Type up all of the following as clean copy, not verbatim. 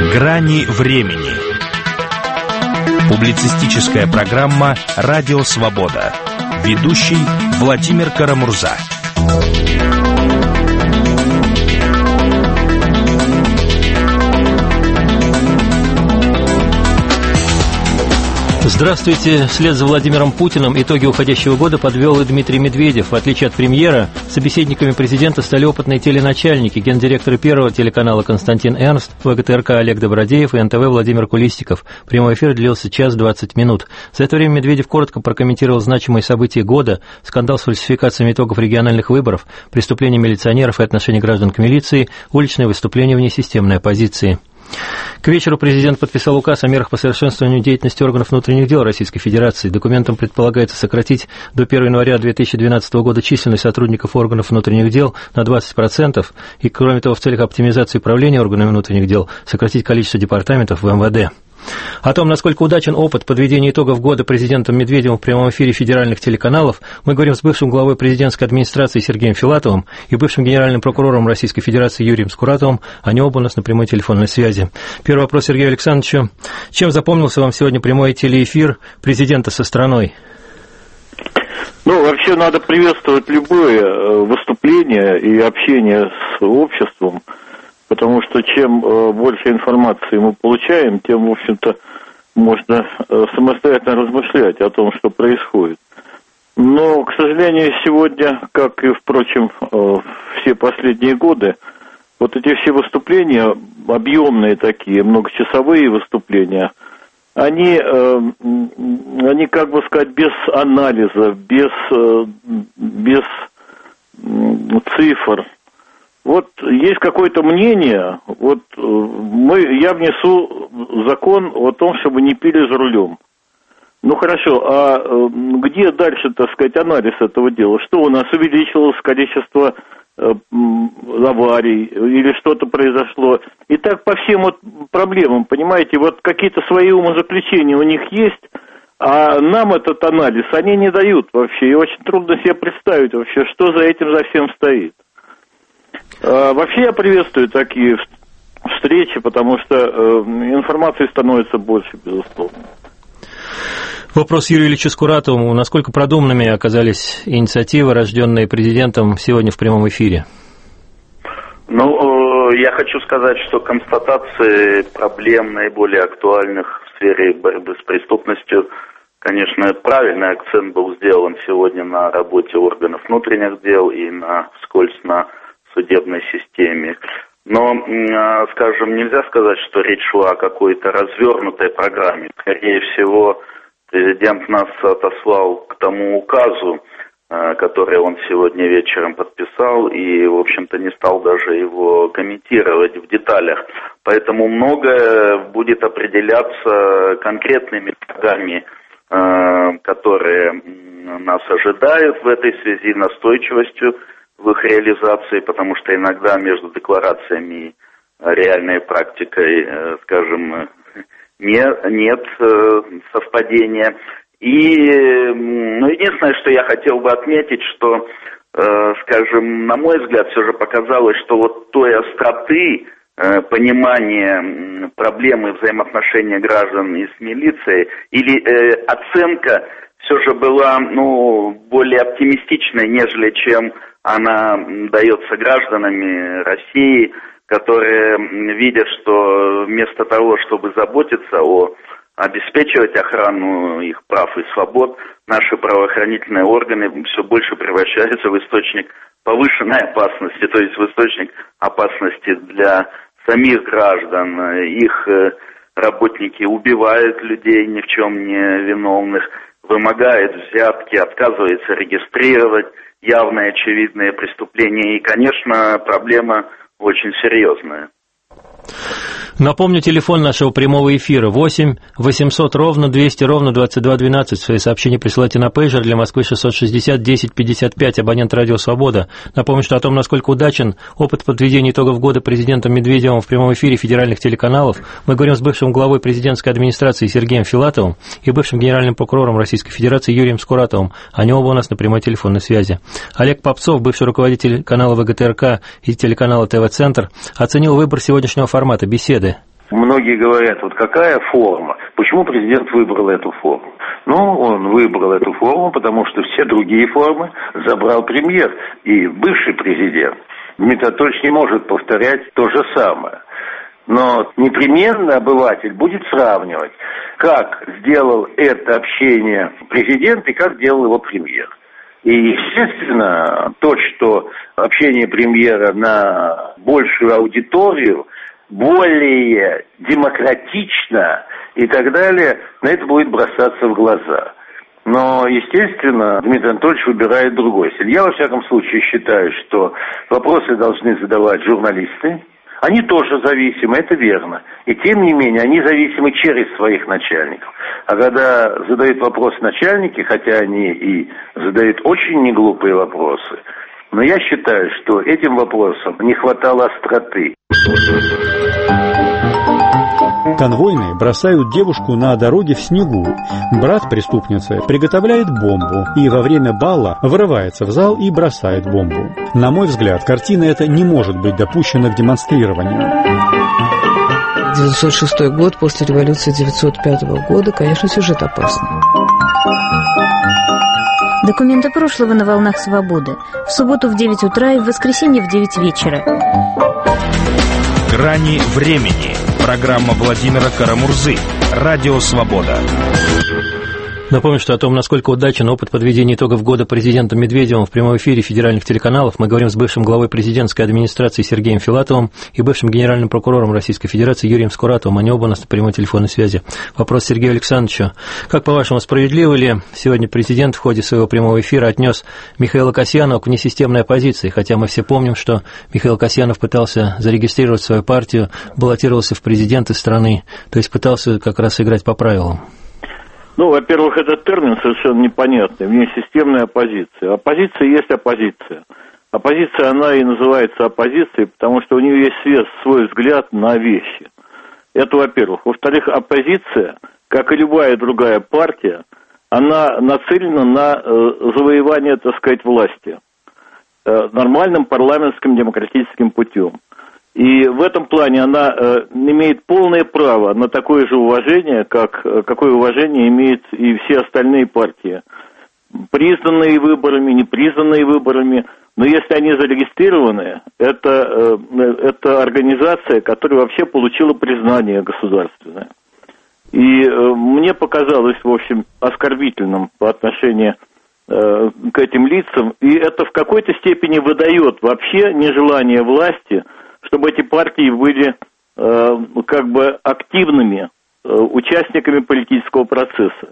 Грани времени. Публицистическая программа «Радио Свобода». Ведущий Владимир Карамурза. Здравствуйте. Вслед за Владимиром Путиным итоги уходящего года подвел и Дмитрий Медведев. В отличие от премьера, собеседниками президента стали опытные теленачальники, гендиректоры Первого телеканала Константин Эрнст, ВГТРК Олег Добродеев и НТВ Владимир Кулистиков. Прямой эфир длился час 20 минут. За это время Медведев коротко прокомментировал значимые события года: скандал с фальсификациями итогов региональных выборов, преступления милиционеров и отношение граждан к милиции, уличные выступления внесистемной оппозиции. К вечеру президент подписал указ о мерах по совершенствованию деятельности органов внутренних дел Российской Федерации. Документом предполагается сократить до 1 января 2012 года численность сотрудников органов внутренних дел на 20%, и, кроме того, в целях оптимизации управления органами внутренних дел сократить количество департаментов в МВД. О том, насколько удачен опыт подведения итогов года президентом Медведевым в прямом эфире федеральных телеканалов, мы говорим с бывшим главой президентской администрации Сергеем Филатовым и бывшим генеральным прокурором Российской Федерации Юрием Скуратовым. Они оба у нас на прямой телефонной связи. Первый вопрос Сергею Александровичу. Чем запомнился вам сегодня прямой телеэфир президента со страной? Вообще надо приветствовать любое выступление и общение с обществом, потому что чем больше информации мы получаем, тем, в общем-то, можно самостоятельно размышлять о том, что происходит. Но, к сожалению, сегодня, как и, впрочем, все последние годы, вот эти все выступления, объемные такие, многочасовые выступления, они, как бы сказать, без анализа, без цифр. Вот есть какое-то мнение, я внесу закон о том, чтобы не пили за рулем. Хорошо, а где дальше, так сказать, анализ этого дела? Что у нас увеличилось количество аварий или что-то произошло? И так по всем проблемам, понимаете, какие-то свои умозаключения у них есть, а нам этот анализ они не дают вообще. И очень трудно себе представить вообще, что за этим за всем стоит. Вообще я приветствую такие встречи, потому что информации становится больше, безусловно. Вопрос Юрию Ильичу Скуратову. Насколько продуманными оказались инициативы, рожденные президентом сегодня в прямом эфире? Я хочу сказать, что констатации проблем наиболее актуальных в сфере борьбы с преступностью, конечно, правильный акцент был сделан сегодня на работе органов внутренних дел и вскользь на судебной системе. Но, скажем, нельзя сказать, что речь шла о какой-то развернутой программе. Скорее всего, президент нас отослал к тому указу, который он сегодня вечером подписал, и, в общем-то, не стал даже его комментировать в деталях. Поэтому многое будет определяться конкретными шагами, которые нас ожидают в этой связи, настойчивостью в их реализации, потому что иногда между декларациями и реальной практикой, скажем, нет совпадения. И единственное, что я хотел бы отметить, что, скажем, на мой взгляд, все же показалось, что той остроты понимания проблемы взаимоотношения граждан и с милицией, или оценка все же была, более оптимистичной, нежели чем она дается гражданами России, которые видят, что вместо того, чтобы заботиться обеспечивать охрану их прав и свобод, наши правоохранительные органы все больше превращаются в источник повышенной опасности, то есть в источник опасности для самих граждан. Их работники убивают людей ни в чем не виновных, вымогают взятки, отказываются регистрировать явные очевидные преступления. И, конечно, проблема очень серьезная. Напомню, телефон нашего прямого эфира 8 800 ровно 200 ровно 2212. Свои сообщения присылайте на пейджер для Москвы 660 10 55, абонент «Радио Свобода». Напомню, что о том, насколько удачен опыт подведения итогов года президентом Медведевым в прямом эфире федеральных телеканалов, мы говорим с бывшим главой президентской администрации Сергеем Филатовым и бывшим генеральным прокурором Российской Федерации Юрием Скуратовым. Они оба у нас на прямой телефонной связи. Олег Попцов, бывший руководитель канала ВГТРК и телеканала ТВ-центр, оценил выбор сегодняшнего формата беседы. Многие говорят, вот какая форма? Почему президент выбрал эту форму? Ну, он выбрал эту форму, потому что все другие формы забрал премьер и бывший президент. Дмитрий Анатольевич не может повторять то же самое. Но непременно обыватель будет сравнивать, как сделал это общение президент и как делал его премьер. И, естественно, то, что общение премьера на большую аудиторию более демократично и так далее, на это будет бросаться в глаза. Но, естественно, Дмитрий Анатольевич выбирает другой стиль. Я, во всяком случае, считаю, что вопросы должны задавать журналисты. Они тоже зависимы, это верно. И тем не менее, они зависимы через своих начальников. А когда задают вопрос начальники, хотя они и задают очень неглупые вопросы, но я считаю, что этим вопросам не хватало остроты. Конвойные бросают девушку на дороге в снегу. Брат преступницы приготовляет бомбу и во время балла вырывается в зал и бросает бомбу. На мой взгляд, картина эта не может быть допущена к демонстрированию. 906 год, после революции 905 года, конечно, сюжет опасный. Документы прошлого на волнах свободы. В субботу в 9 утра и в воскресенье в 9 вечера. «Грани времени». Программа Владимира Карамурзы. Радио «Свобода». Напомню, что о том, насколько удачен опыт подведения итогов года президентом Медведевым в прямом эфире федеральных телеканалов, мы говорим с бывшим главой президентской администрации Сергеем Филатовым и бывшим генеральным прокурором Российской Федерации Юрием Скуратовым. Они оба на прямой телефонной связи. Вопрос Сергею Александровичу. Как, по-вашему, справедливо ли сегодня президент в ходе своего прямого эфира отнес Михаила Касьянова к несистемной оппозиции? Хотя мы все помним, что Михаил Касьянов пытался зарегистрировать свою партию, баллотировался в президенты страны, то есть пытался как раз играть по правилам. Ну, во-первых, этот термин совершенно непонятный. Внесистемная оппозиция. Оппозиция есть оппозиция. Оппозиция, она и называется оппозицией, потому что у нее есть свой взгляд на вещи. Это во-первых. Во-вторых, оппозиция, как и любая другая партия, она нацелена на завоевание, так сказать, власти. Нормальным парламентским демократическим путем. И в этом плане она имеет полное право на такое же уважение, какое уважение имеют и все остальные партии. Признанные выборами, непризнанные выборами, но если они зарегистрированы, это организация, которая вообще получила признание государственное. И мне показалось, в общем, оскорбительным по отношению к этим лицам, и это в какой-то степени выдает вообще нежелание власти, чтобы эти партии были как бы активными участниками политического процесса.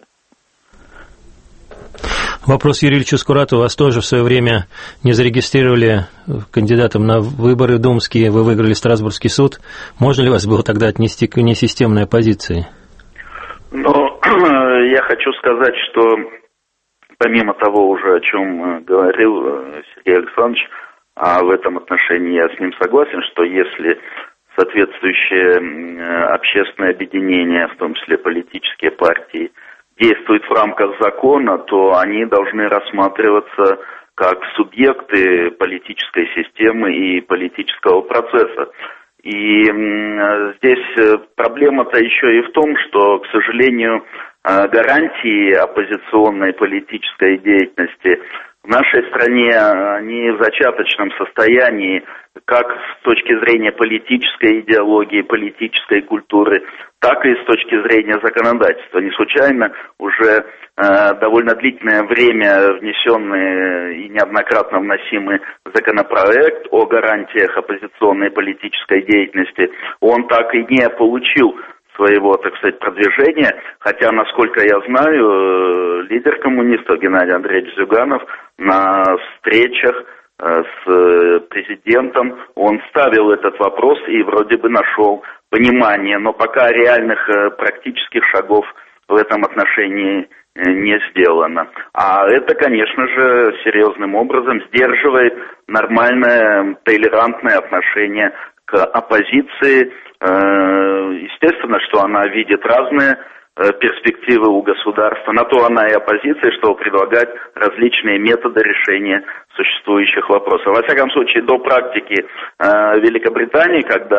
Вопрос Юрию Ильичу Скуратову. Вас тоже в свое время не зарегистрировали кандидатом на выборы думские, вы выиграли Страсбургский суд. Можно ли вас было тогда отнести к несистемной оппозиции? Ну, я хочу сказать, что помимо того уже, о чем говорил Сергей Александрович, а в этом отношении я с ним согласен, что если соответствующее общественное объединение, в том числе политические партии, действуют в рамках закона, то они должны рассматриваться как субъекты политической системы и политического процесса. И здесь проблема-то еще и в том, что, к сожалению, гарантии оппозиционной политической деятельности в нашей стране, они в зачаточном состоянии, как с точки зрения политической идеологии, политической культуры, так и с точки зрения законодательства. Не случайно уже довольно длительное время внесенный и неоднократно вносимый законопроект о гарантиях оппозиционной политической деятельности, он так и не получил своего, так сказать, продвижения, хотя, насколько я знаю, лидер коммунистов Геннадий Андреевич Зюганов на встречах с президентом, он ставил этот вопрос и вроде бы нашел понимание, но пока реальных практических шагов в этом отношении не сделано. А это, конечно же, серьезным образом сдерживает нормальное, толерантное отношение к оппозиции. Естественно, что она видит разные перспективы у государства. На то она и оппозиция, чтобы предлагать различные методы решения существующих вопросов. Во всяком случае, до практики Великобритании, когда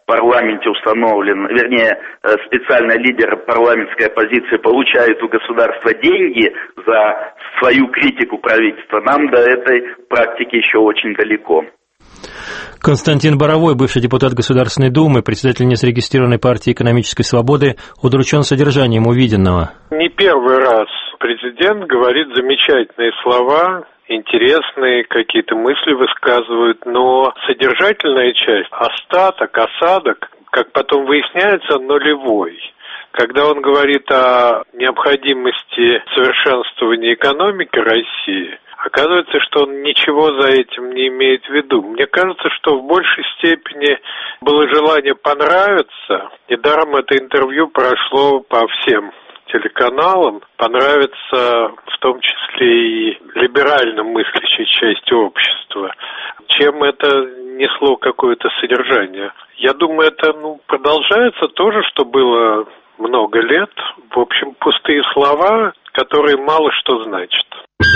парламенте установлен, вернее, специальный лидер парламентской оппозиции получает у государства деньги за свою критику правительства, нам до этой практики еще очень далеко. Константин Боровой, бывший депутат Государственной Думы, председатель незарегистрированной партии экономической свободы, удручен содержанием увиденного. Не первый раз президент говорит замечательные слова, интересные какие-то мысли высказывают, но содержательная часть, остаток, осадок, как потом выясняется, нулевой. Когда он говорит о необходимости совершенствования экономики России, оказывается, что он ничего за этим не имеет в виду. Мне кажется, что в большей степени было желание понравиться. Недаром это интервью прошло по всем телеканалам, понравится в том числе и либерально мыслящей части общества, чем это несло какое-то содержание. Я думаю, это продолжается тоже, что было много лет. В общем, пустые слова, которые мало что значат.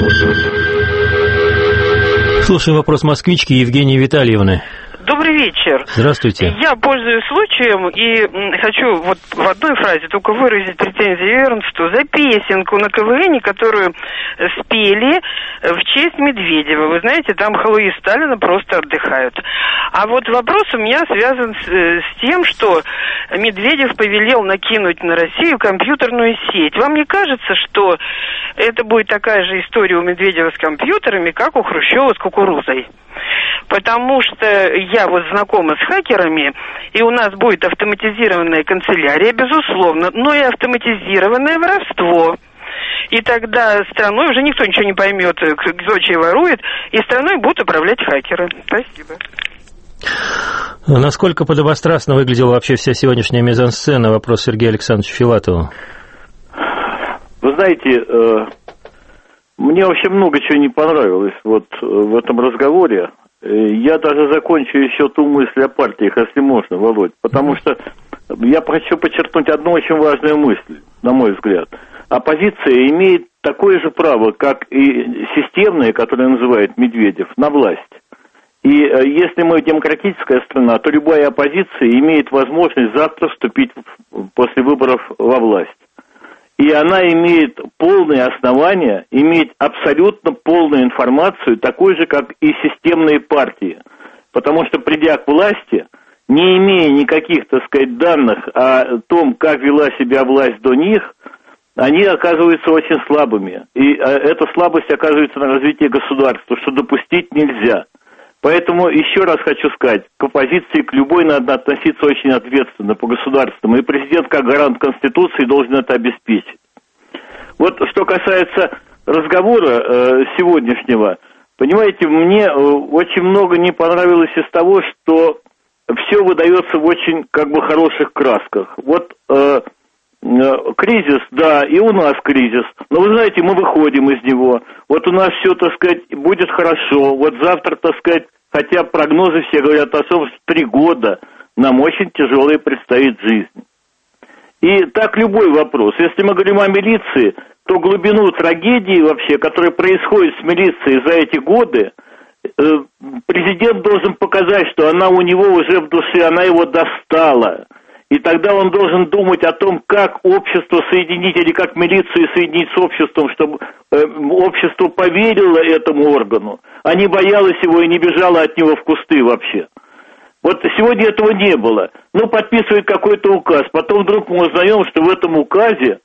Слушаем вопрос москвички Евгении Витальевны. Добрый вечер. Здравствуйте. Я пользуюсь случаем и хочу вот в одной фразе только выразить претензии Вернсту за песенку на КВН, которую спели в честь Медведева. Вы знаете, там халуи Сталина просто отдыхают. А вот вопрос у меня связан с тем, что Медведев повелел накинуть на Россию компьютерную сеть. Вам не кажется, что это будет такая же история у Медведева с компьютерами, как у Хрущева с кукурузой? Потому что я вот знакома с хакерами, и у нас будет автоматизированная канцелярия, безусловно, но и автоматизированное воровство. И тогда страной уже никто ничего не поймет, кто чей ворует, и страной будут управлять хакеры. Спасибо. Насколько подобострастно выглядела вообще вся сегодняшняя мизансцена? Вопрос Сергею Александровичу Филатову. Вы знаете, мне вообще много чего не понравилось вот в этом разговоре. Я даже закончу еще ту мысль о партиях, если можно, Володь. Потому что я хочу подчеркнуть одну очень важную мысль, на мой взгляд. Оппозиция имеет такое же право, как и системная, которое называет Медведев, на власть. И если мы демократическая страна, то любая оппозиция имеет возможность завтра вступить после выборов во власть. И она имеет полные основания, имеет абсолютно полную информацию, такой же, как и системные партии. Потому что, придя к власти, не имея никаких, так сказать, данных о том, как вела себя власть до них, они оказываются очень слабыми. И эта слабость оказывается на развитие государства, что допустить нельзя. Поэтому еще раз хочу сказать, к оппозиции, к любой надо относиться очень ответственно, по-государственному. И президент, как гарант Конституции, должен это обеспечить. Вот что касается разговора сегодняшнего, понимаете, мне очень много не понравилось из того, что все выдается в очень, хороших красках. Вот кризис, да, и у нас кризис, но вы знаете, мы выходим из него. Вот у нас все, так сказать, будет хорошо. Вот завтра, так сказать, хотя прогнозы все говорят о том, что 3 года нам очень тяжелая предстоит жизнь. И так любой вопрос. Если мы говорим о милиции, то глубину трагедии вообще, которая происходит с милицией за эти годы, президент должен показать, что она у него уже в душе, она его достала. И тогда он должен думать о том, как общество соединить, или как милицию соединить с обществом, чтобы общество поверило этому органу, а не боялось его и не бежало от него в кусты вообще. Вот сегодня этого не было. Подписывает какой-то указ, потом вдруг мы узнаем, что в этом указе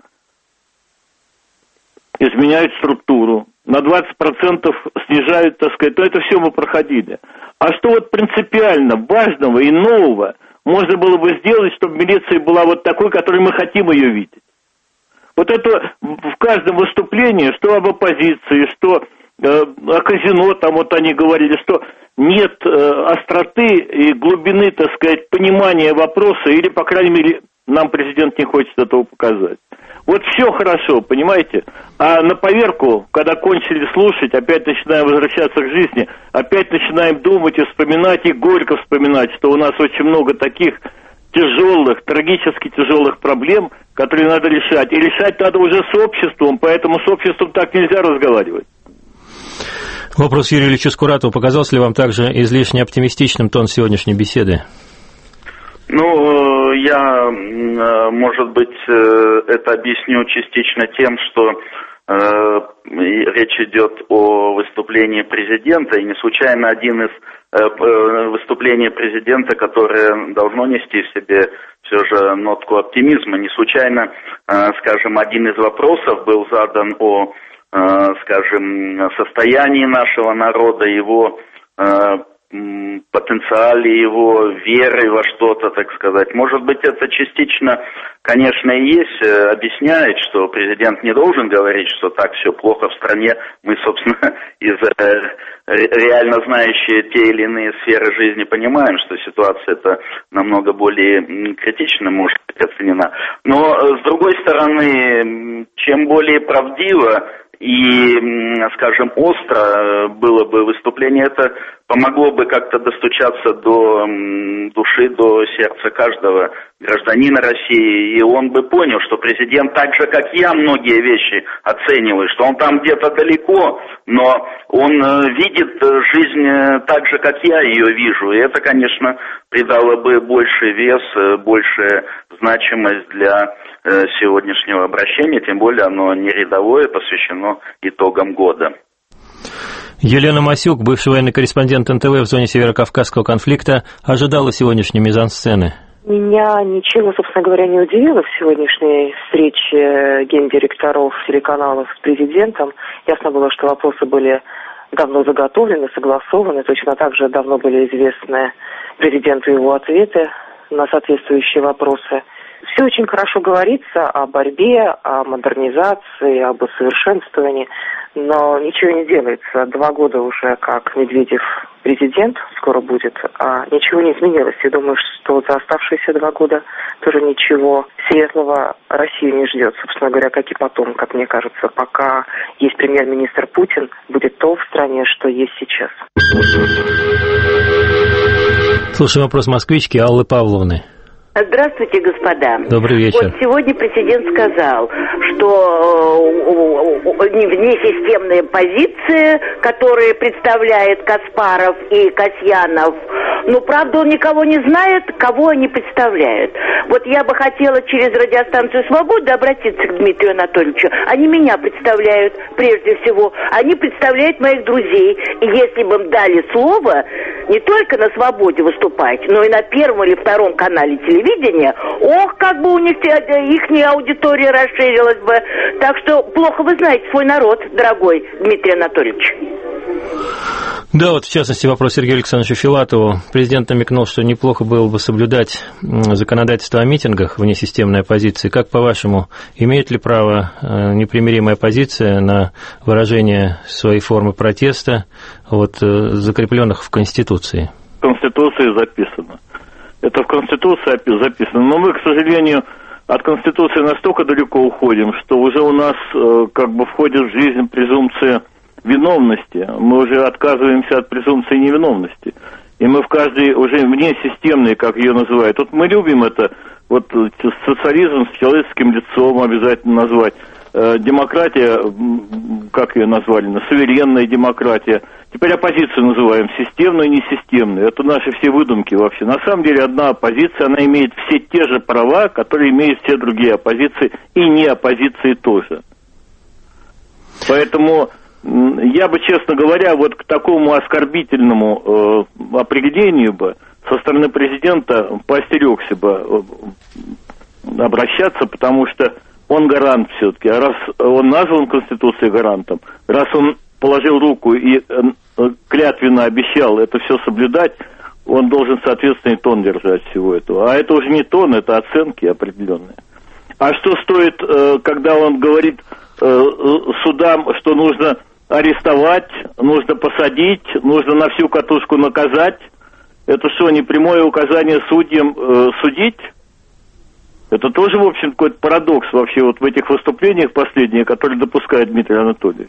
изменяют структуру, на 20% снижают, так сказать, то это все мы проходили. А что вот принципиально важного и нового можно было бы сделать, чтобы милиция была вот такой, которой мы хотим ее видеть? Вот это в каждом выступлении, что об оппозиции, что о казино, там вот они говорили, что нет остроты и глубины, так сказать, понимания вопроса, или, по крайней мере, нам президент не хочет этого показать. Вот все хорошо, понимаете? А на поверку, когда кончили слушать, опять начинаем возвращаться к жизни, опять начинаем думать и вспоминать, и горько вспоминать, что у нас очень много таких тяжелых, трагически тяжелых проблем, которые надо решать. И решать надо уже с обществом, поэтому с обществом так нельзя разговаривать. Вопрос Юрию Ильичу Скуратову. Показался ли вам также излишне оптимистичным тон сегодняшней беседы? Ну, я, может быть, это объясню частично тем, что речь идет о выступлении президента, и не случайно один из выступлений президента, которое должно нести в себе все же нотку оптимизма, не случайно, скажем, один из вопросов был задан о, скажем, состоянии нашего народа, его потенциале, его веры во что-то, так сказать. Может быть, это частично, конечно, и есть, объясняет, что президент не должен говорить, что так все плохо в стране. Мы, собственно, реально знающие те или иные сферы жизни понимаем, что ситуация это намного более критично может быть оценена. Но, с другой стороны, чем более правдиво и, скажем, остро было бы выступление, это помогло бы как-то достучаться до души, до сердца каждого гражданина России, и он бы понял, что президент так же, как я, многие вещи оценивает, что он там где-то далеко, но он видит жизнь так же, как я ее вижу, и это, конечно, придало бы больший вес, большую значимость для сегодняшнего обращения, тем более оно не рядовое, посвящено итогам года. Елена Масюк, бывший военный корреспондент НТВ в зоне Северокавказского конфликта, ожидала сегодняшней мизансцены. Меня ничего, собственно говоря, не удивило в сегодняшней встрече гендиректоров телеканалов с президентом. Ясно было, что вопросы были давно заготовлены, согласованы. Точно так же давно были известны президенту его ответы на соответствующие вопросы. Все очень хорошо говорится о борьбе, о модернизации, об усовершенствовании, но ничего не делается. 2 года уже как Медведев президент, скоро будет, а ничего не изменилось. И думаю, что за оставшиеся 2 года тоже ничего светлого Россию не ждет. Собственно говоря, как и потом, как мне кажется, пока есть премьер-министр Путин, будет то в стране, что есть сейчас. Слушаем вопрос москвички Аллы Павловны. Здравствуйте, господа. Добрый вечер. Вот сегодня президент сказал, что внесистемные позиции, которые представляет Каспаров и Касьянов, правда, он никого не знает, кого они представляют. Вот я бы хотела через радиостанцию «Свобода» обратиться к Дмитрию Анатольевичу. Они меня представляют, прежде всего. Они представляют моих друзей. И если бы им дали слово не только на «Свободе» выступать, но и на первом или втором канале телевидения, как бы у них их аудитория расширилась бы. Так что плохо вы знаете свой народ, дорогой Дмитрий Анатольевич. Да, вот в частности вопрос Сергею Александровичу Филатову. Президент намекнул, что неплохо было бы соблюдать законодательство о митингах, внесистемной оппозиции. Как, по-вашему, имеет ли право непримиримая оппозиция на выражение своей формы протеста, закрепленных в Конституции? В Конституции записано. Это в Конституции записано. Но мы, к сожалению, от Конституции настолько далеко уходим, что уже у нас входит в жизнь презумпция виновности. Мы уже отказываемся от презумпции невиновности. И мы в каждой уже внесистемной, как ее называют. Мы любим это, социализм с человеческим лицом обязательно назвать. Демократия, как ее назвали, суверенная демократия. Теперь оппозицию называем системную и несистемную. Это наши все выдумки вообще. На самом деле одна оппозиция, она имеет все те же права, которые имеют все другие оппозиции, и не оппозиции тоже. Поэтому я бы, честно говоря, к такому оскорбительному определению бы со стороны президента поостерегся бы обращаться, потому что он гарант все-таки. А раз он назван Конституцией гарантом, раз он положил руку и клятвенно обещал это все соблюдать, он должен соответственный тон держать всего этого. А это уже не тон, это оценки определенные. А что стоит, когда он говорит судам, что нужно арестовать, нужно посадить, нужно на всю катушку наказать? Это что, не прямое указание судьям судить? Это тоже, в общем, какой-то парадокс вообще в этих выступлениях последних, которые допускает Дмитрий Анатольевич.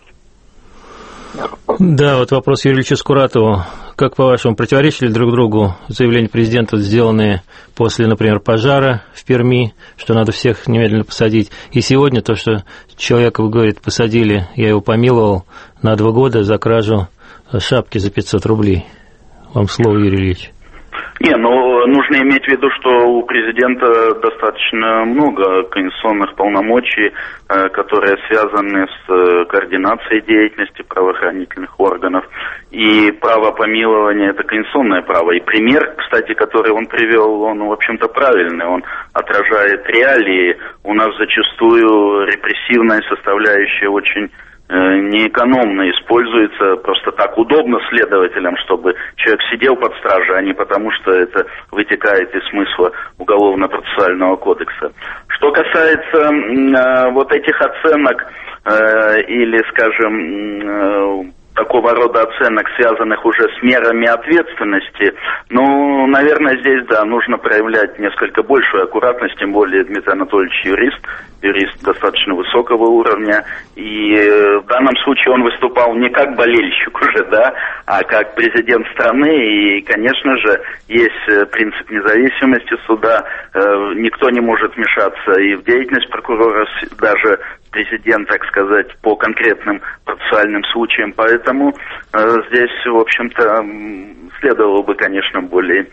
Да, вопрос Юрию Ильичу Скуратову. Как, по-вашему, противоречили друг другу заявления президента, сделанные после, например, пожара в Перми, что надо всех немедленно посадить, и сегодня то, что человека, говорит, посадили, я его помиловал на 2 года за кражу шапки за 500 рублей? Вам слово, Юрий Ильич. Но нужно иметь в виду, что у президента достаточно много конституционных полномочий, которые связаны с координацией деятельности правоохранительных органов. И право помилования – это конституционное право. И пример, кстати, который он привел, он, в общем-то, правильный. Он отражает реалии. У нас зачастую репрессивная составляющая очень неэкономно используется, просто так удобно следователям, чтобы человек сидел под стражей, а не потому, что это вытекает из смысла Уголовно-процессуального кодекса. Что касается вот этих оценок или, скажем, такого рода оценок, связанных уже с мерами ответственности, наверное, здесь, да, нужно проявлять несколько большую аккуратность, тем более Дмитрий Анатольевич юрист достаточно высокого уровня, и в данном случае он выступал не как болельщик уже, да, а как президент страны, и, конечно же, есть принцип независимости суда, никто не может вмешаться и в деятельность прокурора, даже президент, так сказать, по конкретным процессуальным случаям, поэтому здесь, в общем-то, следовало бы, конечно, более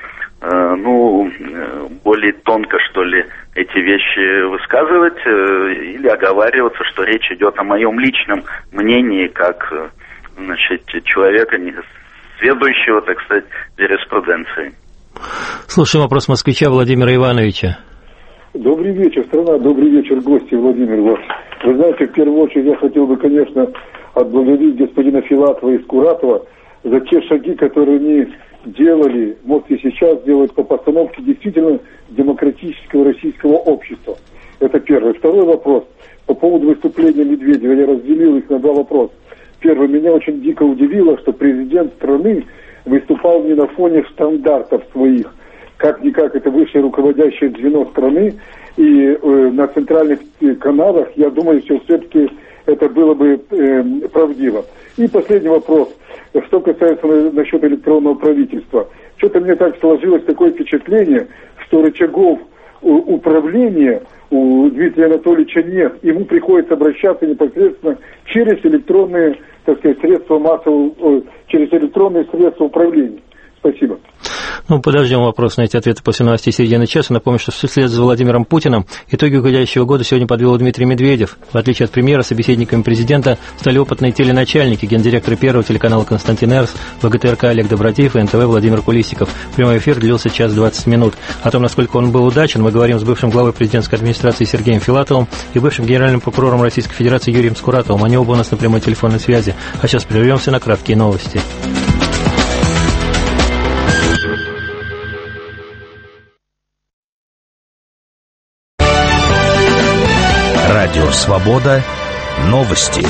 тонко, что ли, эти вещи высказывать или оговариваться, что речь идет о моем личном мнении, как, человека, не следующего, так сказать, юриспруденции. Слушаем вопрос москвича Владимира Ивановича. Добрый вечер, страна, добрый вечер, гости, Владимир. Вы знаете, в первую очередь я хотел бы, конечно, отблагодарить господина Филатова и Скуратова за те шаги, которые они делали, может и сейчас делают по постановке действительно демократического российского общества. Это первое. Второй вопрос. По поводу выступления Медведева. Я разделил их на два вопроса. Первый. Меня очень дико удивило, что президент страны выступал не на фоне стандартов своих. Как-никак это высшее руководящее звено страны. И на центральных каналах, я думаю, что все-таки это было бы правдиво. И последний вопрос. Что касается насчет электронного правительства. Что-то мне так сложилось такое впечатление, что рычагов управления у Дмитрия Анатольевича нет. Ему приходится обращаться непосредственно через электронные, так сказать, через электронные средства управления. Спасибо. Подождем вопрос на эти ответы после новостей середины часа. Напомню, что вслед за Владимиром Путиным итоги уходящего года сегодня подвел Дмитрий Медведев. В отличие от премьера, собеседниками президента стали опытные теленачальники, гендиректоры Первого телеканала Константин Эрнст, ВГТРК Олег Добродеев и НТВ Владимир Кулисиков. Прямой эфир длился час 20 минут. О том, насколько он был удачен, мы говорим с бывшим главой президентской администрации Сергеем Филатовым и бывшим генеральным прокурором Российской Федерации Юрием Скуратовым. Они оба у нас на прямой телефонной связи. А сейчас прервемся на краткие новости. Радио «Свобода». Новости.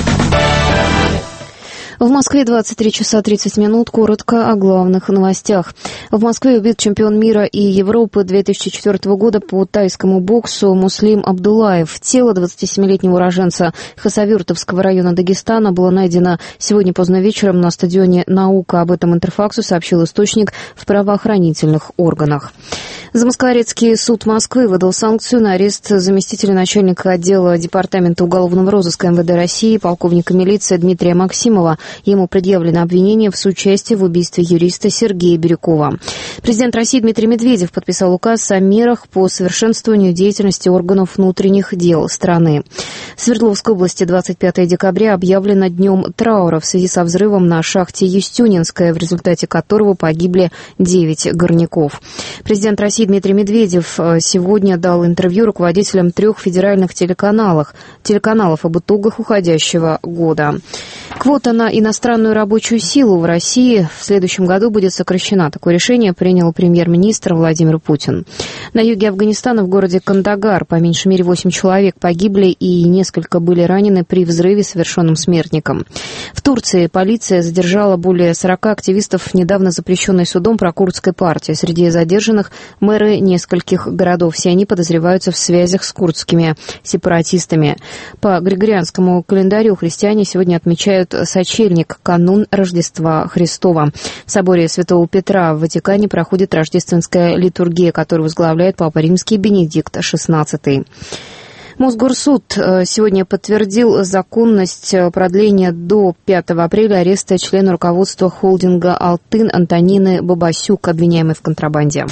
В Москве 23 часа 30 минут. Коротко о главных новостях. В Москве убит чемпион мира и Европы 2004 года по тайскому боксу Муслим Абдуллаев. Тело 27-летнего уроженца Хасавюртовского района Дагестана было найдено сегодня поздно вечером на стадионе «Наука». Об этом Интерфаксу сообщил источник в правоохранительных органах. Замоскворецкий суд Москвы выдал санкцию на арест заместителя начальника отдела Департамента уголовного розыска МВД России, полковника милиции Дмитрия Максимова. Ему предъявлено обвинение в соучастии в убийстве юриста Сергея Бирюкова. Президент России Дмитрий Медведев подписал указ о мерах по совершенствованию деятельности органов внутренних дел страны. В Свердловской области 25 декабря объявлено днем траура в связи со взрывом на шахте Юстюнинская, в результате которого погибли 9 горняков. Президент России Дмитрий Медведев сегодня дал интервью руководителям 3 федеральных телеканалов об итогах уходящего года. Квота на иностранную рабочую силу в России в следующем году будет сокращена. Такое решение принял премьер-министр Владимир Путин. На юге Афганистана в городе Кандагар по меньшей мере 8 человек погибли и несколько были ранены при взрыве, совершенном смертником. В Турции полиция задержала более 40 активистов недавно запрещенной судом прокурдской партии. Среди задержанных мэры нескольких городов. Все они подозреваются в связях с курдскими сепаратистами. По григорианскому календарю христиане сегодня отмечают сочельник, канун Рождества Христова. В соборе Святого Петра в Ватикане проходит рождественская литургия, которую возглавляет Папа Римский Бенедикт XVI. Мосгорсуд сегодня подтвердил законность продления до 5 апреля ареста члена руководства холдинга «Алтын» Антонины Бабасюк, обвиняемой в контрабанде.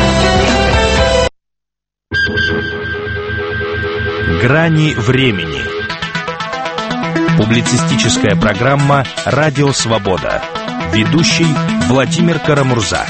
Грани времени. Публицистическая программа «Радио Свобода». Ведущий Владимир Карамурза.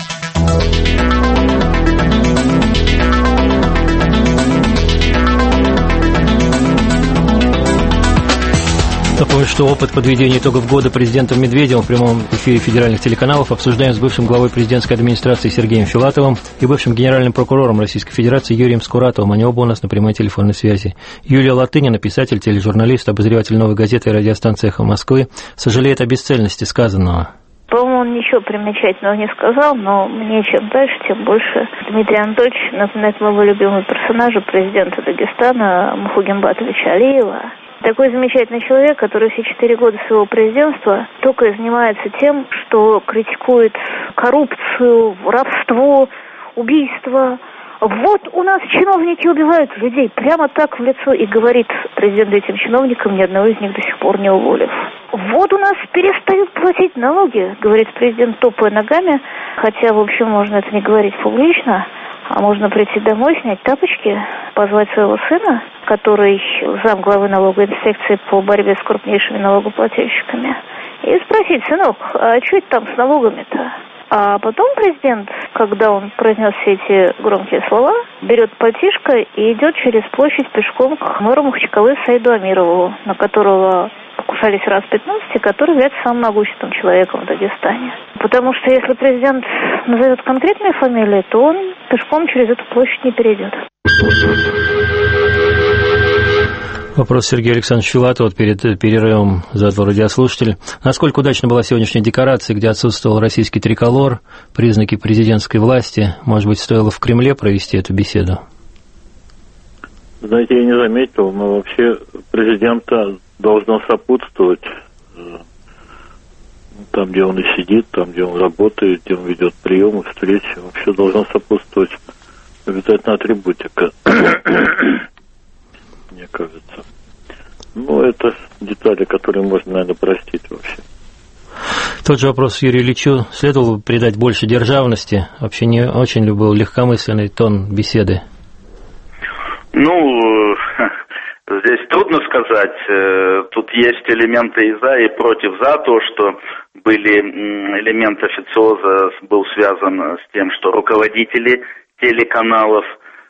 Напомню, что опыт подведения итогов года президентом Медведевым в прямом эфире федеральных телеканалов обсуждаем с бывшим главой президентской администрации Сергеем Филатовым и бывшим генеральным прокурором Российской Федерации Юрием Скуратовым. Они оба у нас на прямой телефонной связи. Юлия Латынина, писатель, тележурналист, обозреватель «Новой газеты» и радиостанции «Эхо Москвы», сожалеет о бесцельности сказанного. По-моему, он ничего примечательного не сказал, но мне чем дальше, тем больше Дмитрий Анатольевич напоминает моего любимого персонажа, президента Дагестана Мухугинбатовича Алиева. Такой замечательный человек, который все 4 года своего президентства только и занимается тем, что критикует коррупцию, воровство, убийство. Вот у нас чиновники убивают людей прямо так в лицо, и говорит президент этим чиновникам, ни одного из них до сих пор не уволив. Вот у нас перестают платить налоги, говорит президент, топая ногами, хотя, в общем, можно это не говорить публично. А можно прийти домой, снять тапочки, позвать своего сына, который замглавы налоговой инспекции по борьбе с крупнейшими налогоплательщиками, и спросить: сынок, а что это там с налогами-то? А потом президент, когда он произнес все эти громкие слова, берет пальтишко и идет через площадь пешком к мэру Махачкалы Саиду Амирову, на которого покушались раз 15, и который является самым могущественным человеком в Дагестане. Потому что если президент назовет конкретные фамилии, то он пешком через эту площадь не перейдет. Вопрос Сергея Александровича Филатова перед перерывом задал радиослушатель. Насколько удачна была сегодняшняя декорация, где отсутствовал российский триколор, признаки президентской власти? Может быть, стоило в Кремле провести эту беседу? Знаете, я не заметил, но вообще президента должно сопутствовать там, где он и сидит, там, где он работает, где он ведет приемы, встречи. Вообще должна сопутствовать обязательно атрибутика. Мне кажется. Ну, это детали, которые можно, наверное, простить вообще. Тот же вопрос Юрию Ильичу. Следовало бы придать больше державности? Вообще не очень ли был легкомысленный тон беседы? Ну, здесь трудно сказать. Тут есть элементы и за, и против. За то, что были элемент официоза, был связан с тем, что руководители телеканалов,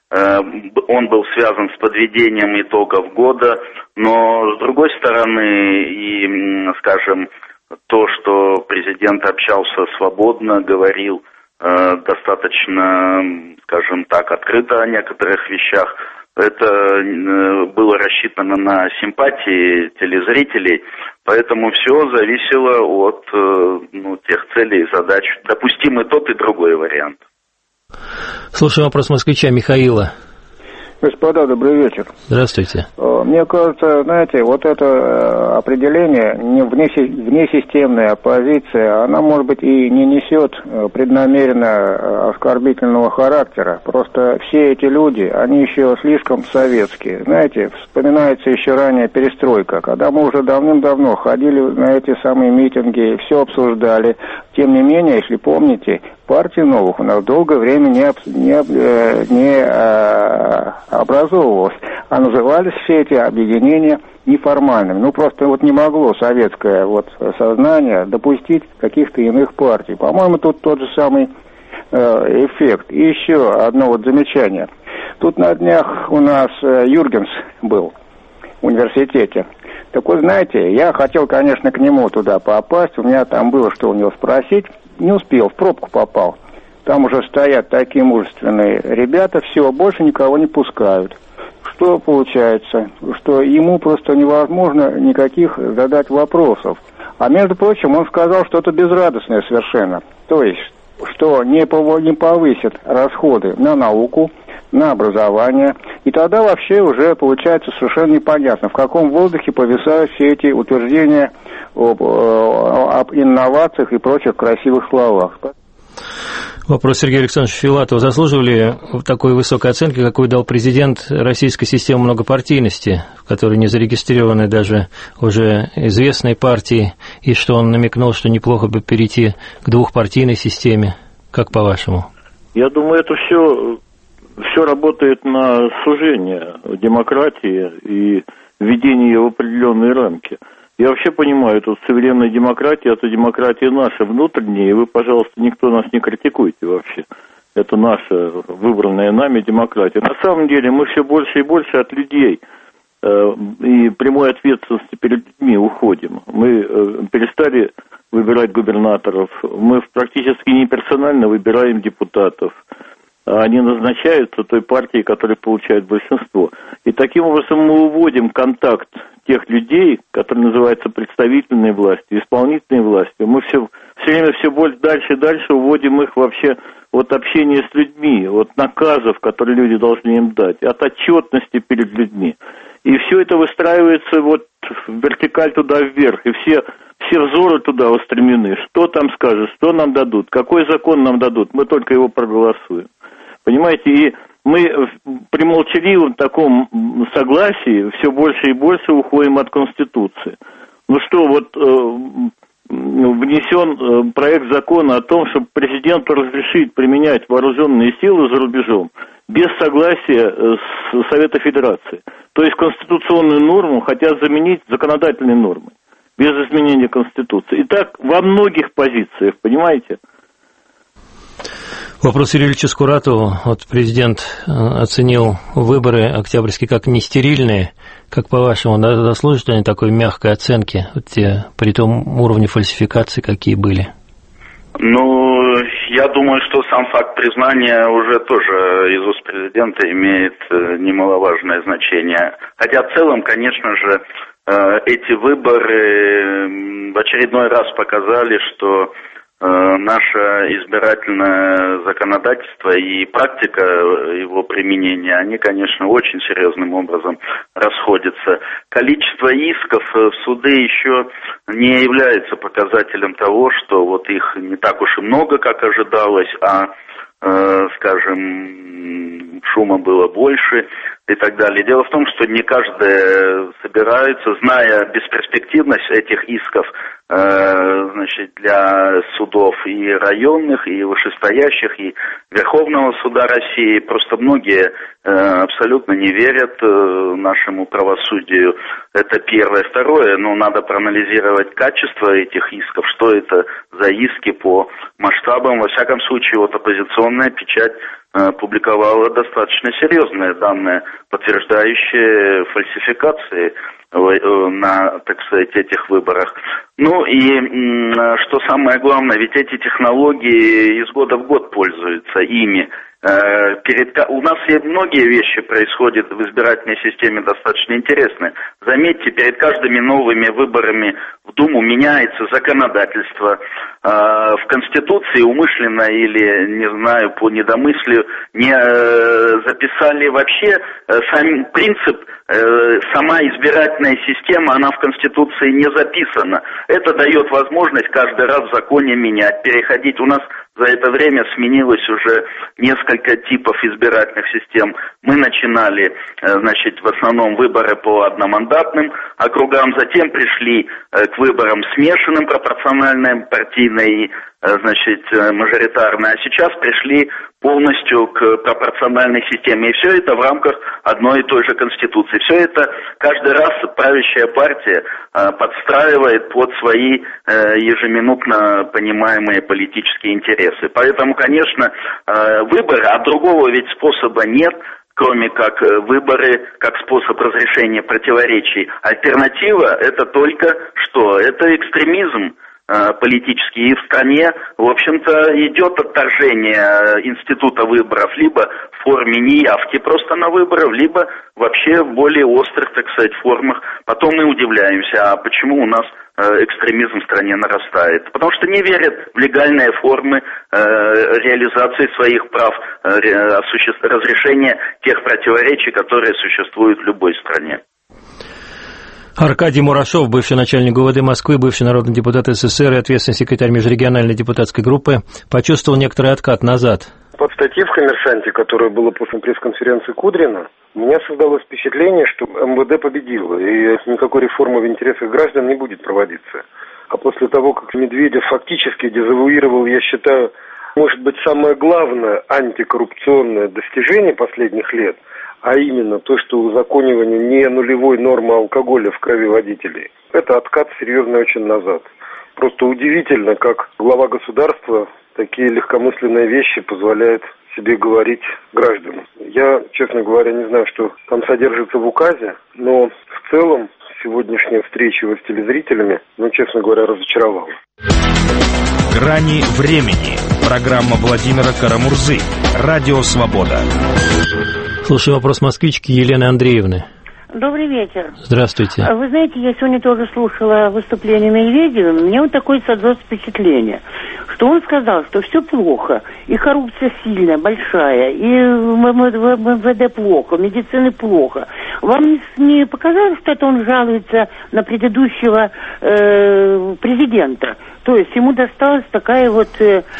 он был связан с подведением итогов года, но с другой стороны, и, скажем, то, что президент общался свободно, говорил достаточно, скажем так, открыто о некоторых вещах, это было рассчитано на симпатии телезрителей, поэтому все зависело от тех целей и задач. Допустим и тот, и другой вариант. Слушаем вопрос москвича Михаила. Господа, добрый вечер. Здравствуйте. Мне кажется, знаете, вот это определение внесистемная оппозиция, она, может быть, и не несет преднамеренно оскорбительного характера. Просто все эти люди, они еще слишком советские. Знаете, вспоминается еще ранее перестройка, когда мы уже давным-давно ходили на эти самые митинги, все обсуждали. Тем не менее, если помните, партий новых у нас долгое время не образовывалось, а назывались все эти объединения неформальными. Ну, просто вот не могло советское сознание допустить каких-то иных партий. По-моему, тут тот же самый эффект. И еще одно замечание. Тут на днях у нас Юргенс был в университете. Так вот, знаете, я хотел, конечно, к нему туда попасть. У меня там было, что у него спросить. Не успел, в пробку попал. Там уже стоят такие мужественные ребята, все, больше никого не пускают. Что получается? Что ему просто невозможно никаких задать вопросов. А между прочим, он сказал что-то безрадостное совершенно. То есть, что не повысит расходы на науку, на образование. И тогда вообще уже получается совершенно непонятно, в каком воздухе повисают все эти утверждения об инновациях и прочих красивых словах. Вопрос Сергея Александровича Филатова. Заслуживали такой высокой оценки, какую дал президент российской системы многопартийности, в которой не зарегистрированы даже уже известные партии, и что он намекнул, что неплохо бы перейти к двухпартийной системе? Как по-вашему? Я думаю, это все работает на сужение демократии и введение ее в определенные рамки. Я вообще понимаю, тут суверенная демократия, это демократия наша внутренняя, и вы, пожалуйста, никто нас не критикуйте вообще. Это наша выбранная нами демократия. На самом деле мы все больше и больше от людей и прямой ответственности перед людьми уходим. Мы перестали выбирать губернаторов, мы практически не персонально выбираем депутатов. Они назначаются той партией, которая получает большинство. И таким образом мы уводим контакт тех людей, которые называются представительной властью, исполнительной властью. Мы все время все больше дальше и дальше уводим их вообще от общения с людьми, от наказов, которые люди должны им дать, от отчетности перед людьми. И все это выстраивается вот в вертикаль туда вверх, и все взоры туда устремлены. Что там скажут, что нам дадут, какой закон нам дадут, мы только его проголосуем. Понимаете, и мы при молчаливом таком согласии все больше и больше уходим от Конституции. Ну что, вот внесен проект закона о том, чтобы президенту разрешить применять вооруженные силы за рубежом без согласия Совета Федерации. То есть конституционную норму хотят заменить законодательной нормой, без изменения Конституции. И так во многих позициях, понимаете? Вопрос Юрию Ильичу Скуратову. Вот президент оценил выборы октябрьские как нестерильные. Как по-вашему, заслужат они такой мягкой оценки, вот те, при том уровне фальсификации, какие были? Ну, я думаю, что сам факт признания уже тоже из уст президента имеет немаловажное значение. Хотя в целом, конечно же, эти выборы в очередной раз показали, что наше избирательное законодательство и практика его применения, они, конечно, очень серьезным образом расходятся. Количество исков в суды еще не является показателем того, что вот их не так уж и много, как ожидалось, а, скажем, шума было больше и так далее. Дело в том, что не каждый собирается, зная бесперспективность этих исков, значит, для судов и районных, и вышестоящих, и Верховного суда России. Просто многие абсолютно не верят нашему правосудию. Это первое. Второе, надо проанализировать качество этих исков, что это за иски по масштабам. Во всяком случае, вот оппозиционная печать публиковала достаточно серьезные данные, подтверждающие фальсификации на, так сказать, этих выборах. Ну и что самое главное, ведь эти технологии из года в год пользуются ими. У нас многие вещи происходят в избирательной системе достаточно интересные. Заметьте, перед каждыми новыми выборами в Думу меняется законодательство. В Конституции умышленно или, не знаю, по недомыслию не записали вообще сам принцип, сама избирательная система, она в Конституции не записана. Это дает возможность каждый раз в законе менять, переходить. У нас за это время сменилось уже несколько типов избирательных систем. Мы начинали, значит, в основном выборы по одномандатным округам, затем пришли к выборам смешанным, пропорциональным, партийной, значит, мажоритарной, а сейчас пришли полностью к пропорциональной системе. И все это в рамках одной и той же Конституции. Все это каждый раз правящая партия подстраивает под свои ежеминутно понимаемые политические интересы. Поэтому, конечно, выборы, а другого ведь способа нет, кроме как выборы, как способ разрешения противоречий. Альтернатива – это только что? Это экстремизм политический. И в стране, в общем-то, идет отторжение института выборов либо в форме неявки просто на выборы, либо вообще в более острых, так сказать, формах. Потом мы удивляемся, а почему у нас экстремизм в стране нарастает. Потому что не верят в легальные формы реализации своих прав, разрешения тех противоречий, которые существуют в любой стране. Аркадий Мурашов, бывший начальник ГУВД Москвы, бывший народный депутат СССР и ответственный секретарь межрегиональной депутатской группы, почувствовал некоторый откат назад. Под статьей в «Коммерсанте», которая была после пресс-конференции Кудрина, у меня создалось впечатление, что МВД победило, и никакой реформы в интересах граждан не будет проводиться. А после того, как Медведев фактически дезавуировал, я считаю, может быть, самое главное антикоррупционное достижение последних лет, а именно то, что узаконивание не нулевой нормы алкоголя в крови водителей, это откат серьезно очень назад. Просто удивительно, как глава государства такие легкомысленные вещи позволяет себе говорить гражданам. Я, честно говоря, не знаю, что там содержится в указе, но в целом сегодняшняя встреча его с телезрителями, честно говоря, разочаровала. «Грани времени». Программа Владимира Карамурзы. Радио «Свобода». Слушаю вопрос москвички Елены Андреевны. Добрый вечер. Здравствуйте. Вы знаете, я сегодня тоже слушала выступление Медведева. Мне вот такое создалось впечатление, что он сказал, что все плохо, и коррупция сильная, большая, и МВД плохо, медицины плохо. Вам не показалось, что это он жалуется на предыдущего президента? То есть ему досталась такая вот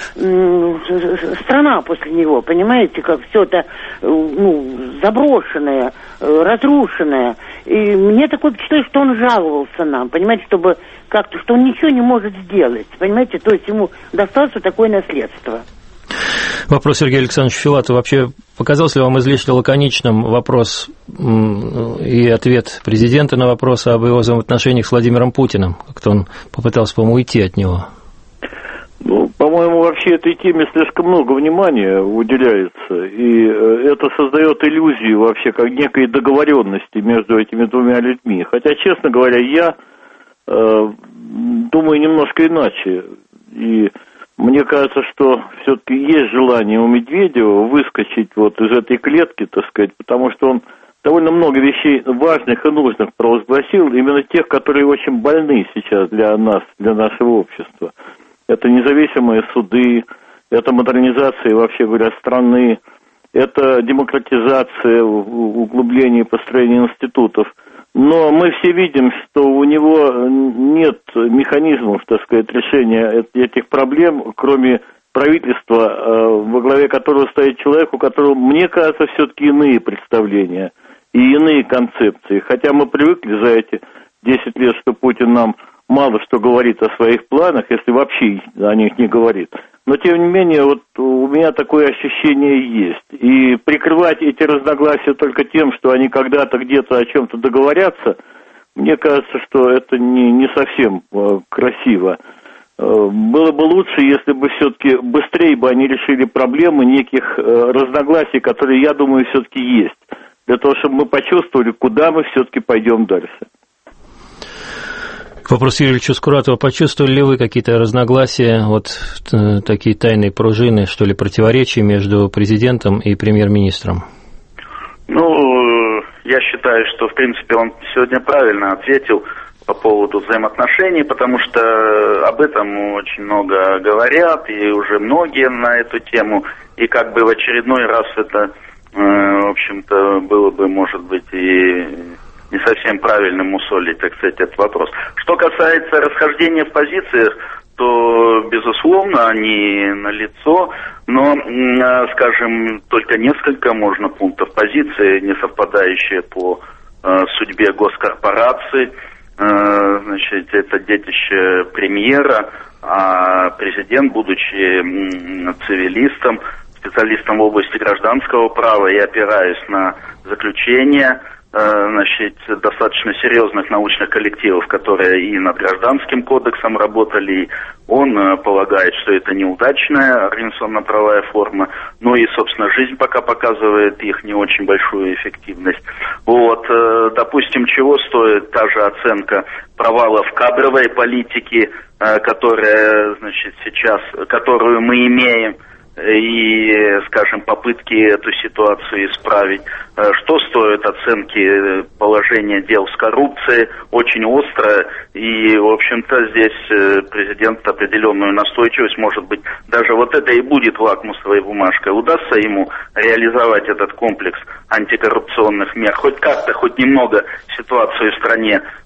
страна после него, понимаете, как все это заброшенное, разрушенное. И мне такое впечатление, что он жаловался нам, понимаете, чтобы как-то, что он ничего не может сделать, понимаете, то есть ему досталось вот такое наследство. Вопрос Сергея Александровича Филатова. Вообще, показался ли вам излишне лаконичным вопрос и ответ президента на вопрос об его взаимоотношениях с Владимиром Путиным? Как-то он попытался, по-моему, уйти от него. По-моему, вообще этой теме слишком много внимания уделяется, и это создает иллюзию вообще как некой договоренности между этими двумя людьми. Хотя, честно говоря, я думаю немножко иначе, и мне кажется, что все-таки есть желание у Медведева выскочить вот из этой клетки, так сказать, потому что он довольно много вещей важных и нужных провозгласил, именно тех, которые очень больны сейчас для нас, для нашего общества. Это независимые суды, это модернизация, вообще говоря, страны, это демократизация, углубление и построение институтов. Но мы все видим, что у него нет механизмов, так сказать, решения этих проблем, кроме правительства, во главе которого стоит человек, у которого, мне кажется, все-таки иные представления и иные концепции. Хотя мы привыкли за эти 10 лет, что Путин нам мало что говорит о своих планах, если вообще о них не говорит. Но, тем не менее, вот у меня такое ощущение есть. И прикрывать эти разногласия только тем, что они когда-то где-то о чем-то договорятся, мне кажется, что это не совсем красиво. Было бы лучше, если бы все-таки быстрее бы они решили проблемы неких разногласий, которые, я думаю, все-таки есть. Для того, чтобы мы почувствовали, куда мы все-таки пойдем дальше. Вопрос Юрия Ильича Скуратова. Почувствовали ли вы какие-то разногласия, вот такие тайные пружины, что ли, противоречия между президентом и премьер-министром? Я считаю, что, в принципе, он сегодня правильно ответил по поводу взаимоотношений, потому что об этом очень много говорят, и уже многие на эту тему, и как бы в очередной раз это, в общем-то, было бы, может быть, и не совсем правильно мусолить, так сказать, этот вопрос. Что касается расхождения в позициях, то, безусловно, они налицо, но, скажем, только несколько можно пунктов позиции, не совпадающие по судьбе госкорпораций. Значит, это детище премьера, а президент, будучи цивилистом, специалистом в области гражданского права и опираясь на заключение достаточно серьезных научных коллективов, которые и над гражданским кодексом работали, он полагает, что это неудачная организационно-правовая форма, но и, собственно, жизнь пока показывает их не очень большую эффективность. Допустим, чего стоит та же оценка провалов кадровой политики, которая, сейчас, которую мы имеем, и, скажем, попытки эту ситуацию исправить. Что стоит оценки положения дел с коррупцией? Очень остро, и, в общем-то, здесь президент определенную настойчивость, может быть, даже вот это и будет лакмусовой бумажкой. Удастся ему реализовать этот комплекс антикоррупционных мер, хоть как-то, хоть немного ситуацию в стране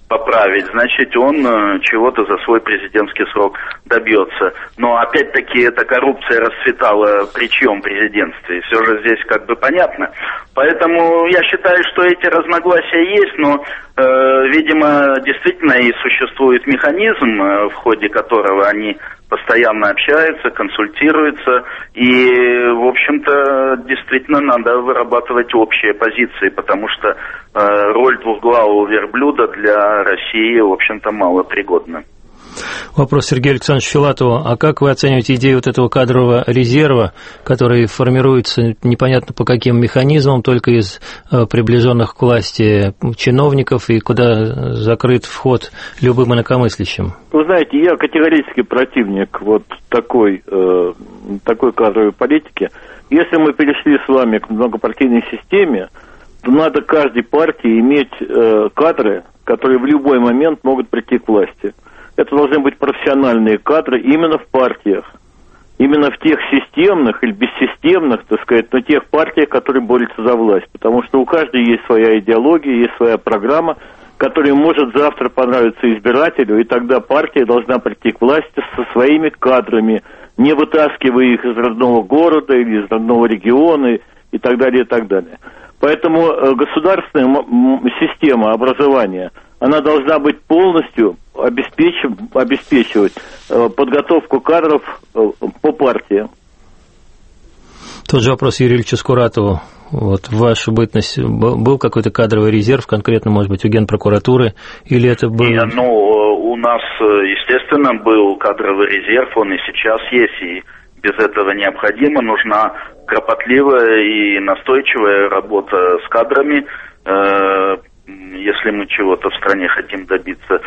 поправить, значит, он чего-то за свой президентский срок добьется. Но опять-таки эта коррупция расцветала при чьем президентстве? Все же здесь как бы понятно. Поэтому я считаю, что эти разногласия есть, но, видимо, действительно и существует механизм, в ходе которого они постоянно общаются, консультируются, и, в общем-то, действительно надо вырабатывать общие позиции, потому что роль двухглавого верблюда для России, в общем-то, малопригодна. Вопрос Сергею Александровичу Филатову. А как вы оцениваете идею вот этого кадрового резерва, который формируется непонятно по каким механизмам, только из приближенных к власти чиновников, и куда закрыт вход любым инакомыслящим? Вы знаете, я категорически противник вот такой кадровой политики. Если мы перешли с вами к многопартийной системе, то надо каждой партии иметь кадры, которые в любой момент могут прийти к власти. Это должны быть профессиональные кадры именно в партиях. Именно в тех системных или бессистемных, так сказать, но тех партиях, которые борются за власть. Потому что у каждой есть своя идеология, есть своя программа, которая может завтра понравиться избирателю, и тогда партия должна прийти к власти со своими кадрами, не вытаскивая их из родного города или из родного региона и так далее, и так далее. Поэтому государственная система образования, она должна быть полностью обеспечивать подготовку кадров по партии. Тот же вопрос Юрию Ильичу Скуратову. Вот в вашу бытность был какой-то кадровый резерв, конкретно, может быть, у Генпрокуратуры, или это был... у нас, естественно, был кадровый резерв, он и сейчас есть, и без этого необходимо, нужна кропотливая и настойчивая работа с кадрами, если мы чего-то в стране хотим добиться.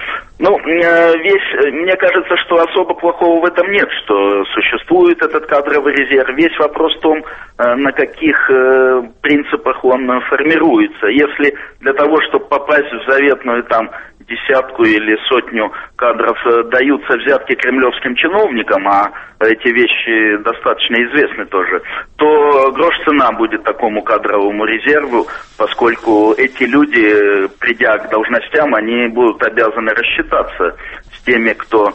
Мне кажется, что особо плохого в этом нет, что существует этот кадровый резерв. Весь вопрос в том, на каких принципах он формируется. Если для того, чтобы попасть в заветную десятку или сотню кадров даются взятки кремлевским чиновникам, а эти вещи достаточно известны тоже, то грош цена будет такому кадровому резерву, поскольку эти люди, придя к должностям, они будут обязаны рассчитаться с теми, кто,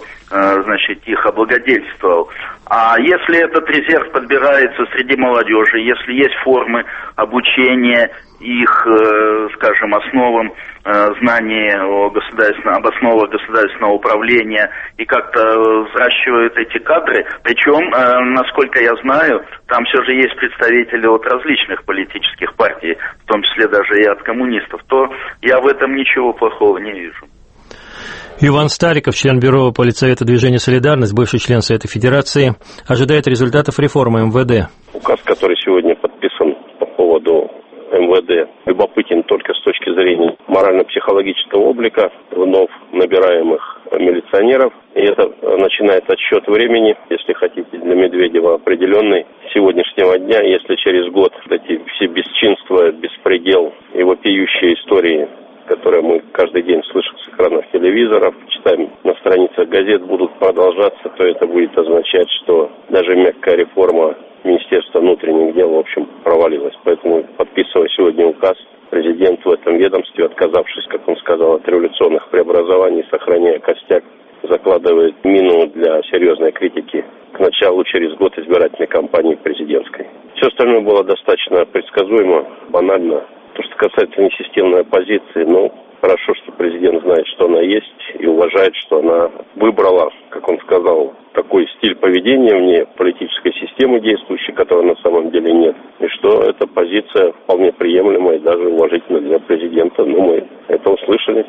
их облагодетельствовал. А если этот резерв подбирается среди молодежи, если есть формы обучения их, основам знания об основах государственного управления и как-то взращивают эти кадры, причем, насколько я знаю, там все же есть представители от различных политических партий, в том числе даже и от коммунистов, то я в этом ничего плохого не вижу. Иван Стариков, член бюро Политсовета движения «Солидарность», бывший член Совета Федерации, ожидает результатов реформы МВД. Указ, который сегодня подписан по поводу МВД, любопытен только с точки зрения морально-психологического облика вновь набираемых милиционеров. И это начинает отсчет времени, если хотите, для Медведева определенный с сегодняшнего дня. Если через год эти все бесчинства, беспредел и вопиющие истории, которые мы каждый день слышим с экранов телевизоров, читаем на страницах газет, будут продолжаться, то это будет означать, что даже мягкая реформа Министерства внутренних дел, в общем, провалилась. Поэтому, подписывая сегодня указ, президент в этом ведомстве, отказавшись, как он сказал, от революционных преобразований, сохраняя костяк, закладывает мину для серьезной критики к началу через год избирательной кампании президентской. Все остальное было достаточно предсказуемо, банально. То, что касается несистемной оппозиции, хорошо, что президент знает, что она есть, и уважает, что она выбрала, как он сказал, такой стиль поведения вне политической системы действующей, которой на самом деле нет, и что эта позиция вполне приемлемая и даже уважительна для президента. Мы это услышали.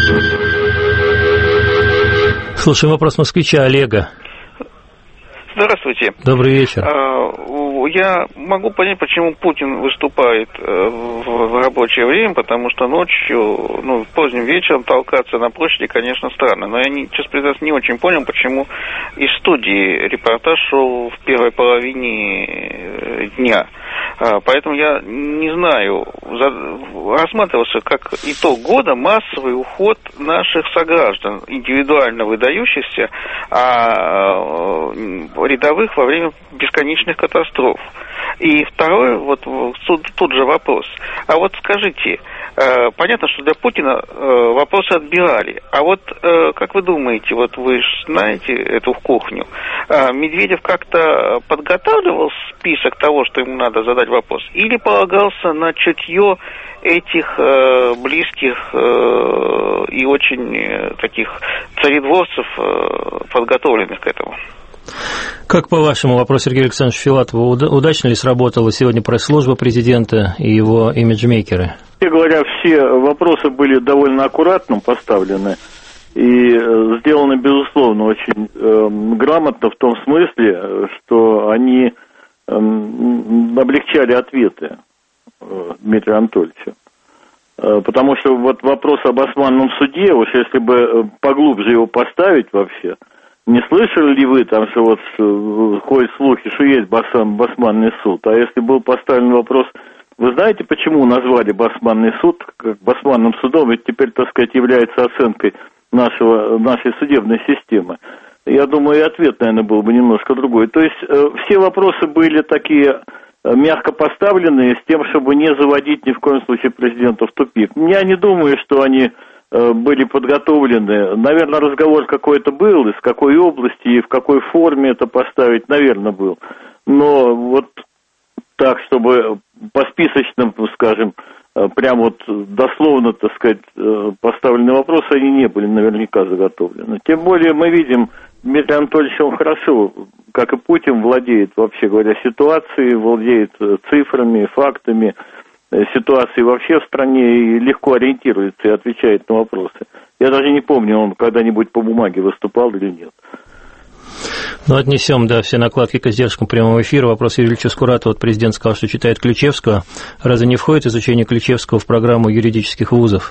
Слушаем вопрос москвича Олега. Здравствуйте. Добрый вечер. Я могу понять, почему Путин выступает в рабочее время, потому что ночью, поздним вечером толкаться на площади, конечно, странно. Но я, честно признаться, не очень понял, почему из студии репортаж шел в первой половине дня. Поэтому я не знаю, рассматривался как итог года массовый уход наших сограждан, индивидуально выдающихся, а рядовых во время бесконечных катастроф. И второй, тут же вопрос. А вот скажите, Понятно, что для Путина вопросы отбирали. А вот как вы думаете, вот вы знаете эту кухню, Медведев как-то подготавливал список того, что ему надо задать вопрос, или полагался на чутье этих близких и очень таких царедворцев, подготовленных к этому? Как, по-вашему, вопрос Сергея Александровича Филатова, удачно ли сработала сегодня пресс-служба президента и его имиджмейкеры? Вообще говоря, все вопросы были довольно аккуратно поставлены и сделаны, безусловно, очень грамотно в том смысле, что они облегчали ответы Дмитрия Анатольевича. Потому что вот вопрос об Османном суде, уж если бы поглубже его поставить вообще, не слышали ли вы там, что вот ходят слухи, что есть Басманный суд, а если был поставлен вопрос, вы знаете, почему назвали Басманный суд как Басманным судом, ведь теперь, так сказать, является оценкой нашей судебной системы. Я думаю, и ответ, наверное, был бы немножко другой. То есть все вопросы были такие мягко поставленные с тем, чтобы не заводить ни в коем случае президента в тупик. Я не думаю, что они были подготовлены. Наверное, разговор какой-то был, из какой области и в какой форме это поставить, наверное, был. Но вот так, чтобы по списочным, скажем, прям вот дословно, так сказать, поставленные вопросы, они не были наверняка заготовлены. Тем более мы видим, Дмитрий Анатольевич, он хорошо, как и Путин, владеет, вообще говоря, ситуацией, владеет цифрами, фактами, ситуации вообще в стране и легко ориентируется и отвечает на вопросы. Я даже не помню, он когда-нибудь по бумаге выступал или нет. Ну, отнесем, да, все накладки к издержкам прямого эфира. Вопрос Юрия Ильича Скуратова. Вот президент сказал, что читает Ключевского. Разве не входит изучение Ключевского в программу юридических вузов?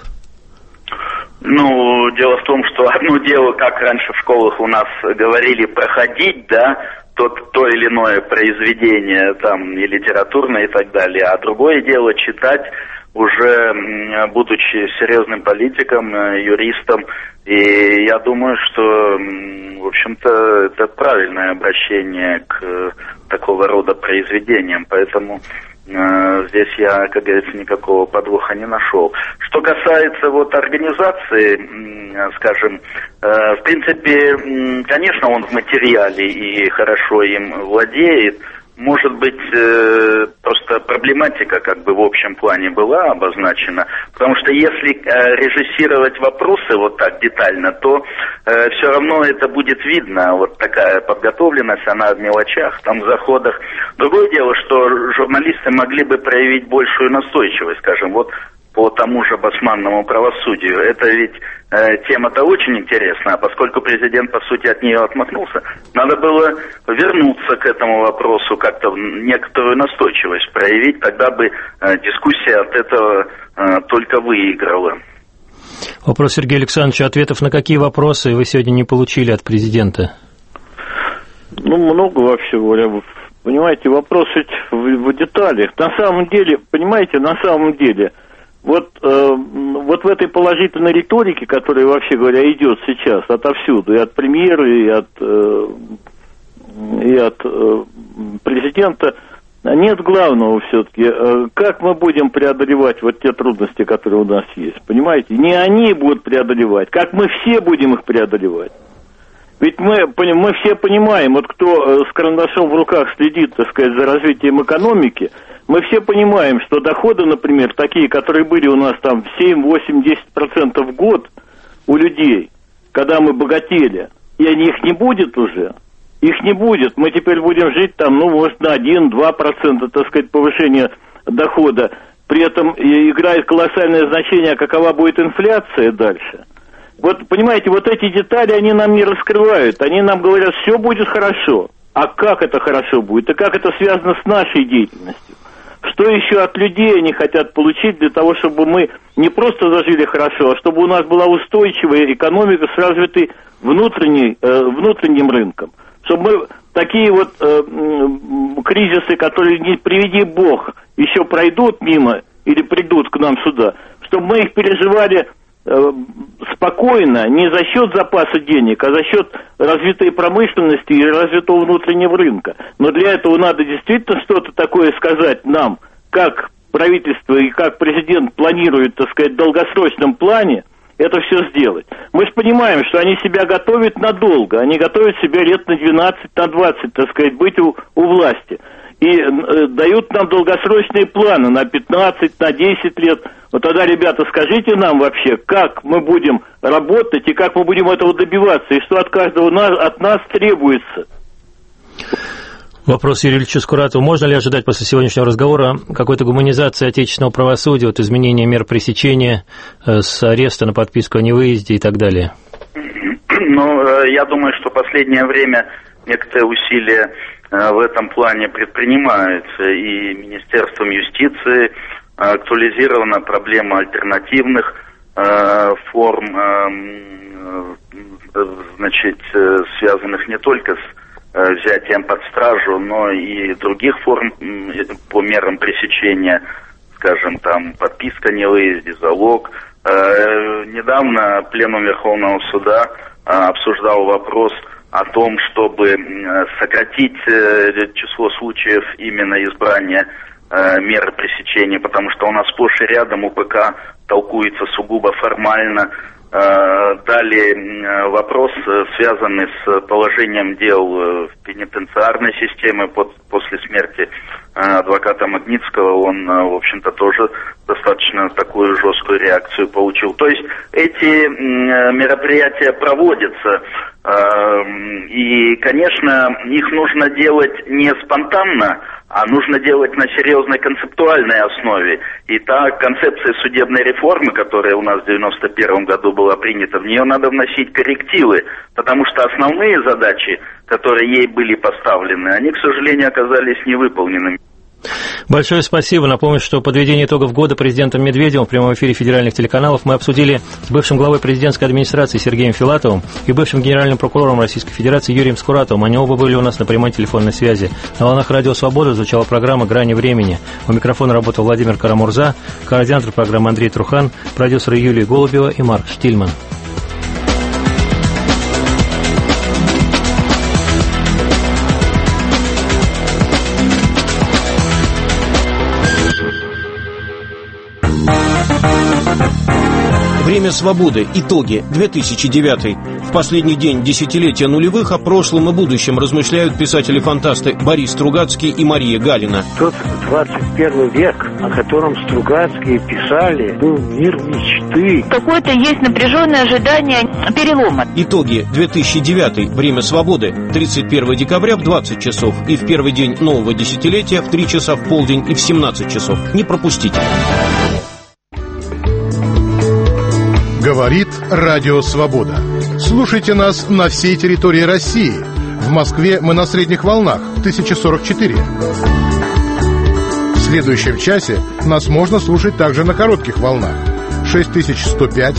Ну, дело в том, что одно дело, как раньше в школах у нас говорили, проходить, да, то или иное произведение, там, и литературное, и так далее, а другое дело читать, уже будучи серьезным политиком, юристом, и я думаю, что, в общем-то, это правильное обращение к такого рода произведениям, поэтому здесь я, как говорится, никакого подвоха не нашел. Что касается вот организации, скажем, в принципе, конечно, он в материале и хорошо им владеет. Может быть, просто проблематика как бы в общем плане была обозначена, потому что если режиссировать вопросы вот так детально, то все равно это будет видно, вот такая подготовленность, она в мелочах, там в заходах. Другое дело, что журналисты могли бы проявить большую настойчивость, скажем, вот по тому же басманному правосудию. Это ведь тема-то очень интересная, а поскольку президент, по сути, от нее отмахнулся, надо было вернуться к этому вопросу, как-то некоторую настойчивость проявить, тогда бы дискуссия от этого только выиграла. Вопрос Сергея Александровича. Ответов на какие вопросы вы сегодня не получили от президента? Ну, много вообще говоря. Понимаете, вопрос ведь в деталях. На самом деле, понимаете, вот в этой положительной риторике, которая, вообще говоря, идет сейчас отовсюду, и от премьера, и от президента, нет главного все-таки, как мы будем преодолевать вот те трудности, которые у нас есть, понимаете? Не они будут преодолевать, как мы все будем их преодолевать. Ведь мы все понимаем, вот кто с карандашом в руках следит, так сказать, за развитием экономики, мы все понимаем, что доходы, например, такие, которые были у нас там 7, 8, 10% в год у людей, когда мы богатели, и их не будет уже, их не будет. Мы теперь будем жить там, может, на 1-2%, так сказать, повышения дохода. При этом играет колоссальное значение, какова будет инфляция дальше. Вот, понимаете, вот эти детали, они нам не раскрывают. Они нам говорят, все будет хорошо. А как это хорошо будет? И как это связано с нашей деятельностью? Что еще от людей они хотят получить для того, чтобы мы не просто зажили хорошо, а чтобы у нас была устойчивая экономика с развитой внутренним рынком. Чтобы мы такие вот кризисы, которые, не приведи Бог, еще пройдут мимо или придут к нам сюда, чтобы мы их переживали спокойно, не за счет запаса денег, а за счет развитой промышленности и развитого внутреннего рынка. Но для этого надо действительно что-то такое сказать нам, как правительство и как президент планирует, так сказать, в долгосрочном плане это все сделать. Мы же понимаем, что они себя готовят надолго, они готовят себя лет на 12, на 20, так сказать, быть у власти. И дают нам долгосрочные планы на 15, на 10 лет. Вот тогда, ребята, скажите нам вообще, как мы будем работать и как мы будем этого добиваться, и что от каждого от нас требуется. Вопрос Юрию Ильичу Скуратову. Можно ли ожидать после сегодняшнего разговора какой-то гуманизации отечественного правосудия, вот изменения мер пресечения с ареста на подписку о невыезде и так далее? Ну, я думаю, что в последнее время некоторые усилия в этом плане предпринимаются, и Министерством юстиции актуализирована проблема альтернативных форм, значит, связанных не только с взятием под стражу, но и других форм по мерам пресечения, скажем, там, подписка о невыезде, залог. Недавно Пленум Верховного Суда обсуждал вопрос о том, чтобы сократить число случаев именно избрания меры пресечения, потому что у нас сплошь и рядом УПК толкуется сугубо формально. Далее вопрос, связанный с положением дел в пенитенциарной системе после смерти адвоката Магнитского, он, в общем-то, тоже достаточно такую жесткую реакцию получил. То есть эти мероприятия проводятся, и, конечно, их нужно делать не спонтанно, а нужно делать на серьезной концептуальной основе. И та концепция судебной реформы, которая у нас в 1991 году была принята, в нее надо вносить коррективы, потому что основные задачи, которые ей были поставлены, они, к сожалению, оказались невыполненными. Большое спасибо. Напомню, что подведение итогов года президентом Медведевым в прямом эфире федеральных телеканалов мы обсудили с бывшим главой президентской администрации Сергеем Филатовым и бывшим генеральным прокурором Российской Федерации Юрием Скуратовым. Они оба были у нас на прямой телефонной связи. На волнах Радио Свобода звучала программа «Грани времени». У микрофона работал Владимир Карамурза, координатор программы Андрей Трухан, продюсеры Юлия Голубева и Марк Штильман. Время свободы. Итоги. 2009. В последний день десятилетия нулевых о прошлом и будущем размышляют писатели-фантасты Борис Стругацкий и Мария Галина. Тот 21 век, о котором Стругацкие писали, был мир мечты. Какое-то есть напряженное ожидание перелома. Итоги. 2009. Время свободы. 31 декабря в 20 часов. И в первый день нового десятилетия в 3 часа в полдень и в 17 часов. Не пропустите. Говорит Радио Свобода. Слушайте нас на всей территории России. В Москве мы на средних волнах 1044. В следующем часе нас можно слушать также на коротких волнах 6105,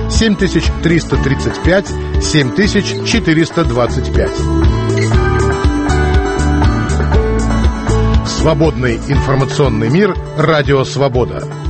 7335, 7425. Свободный информационный мир. Радио Свобода.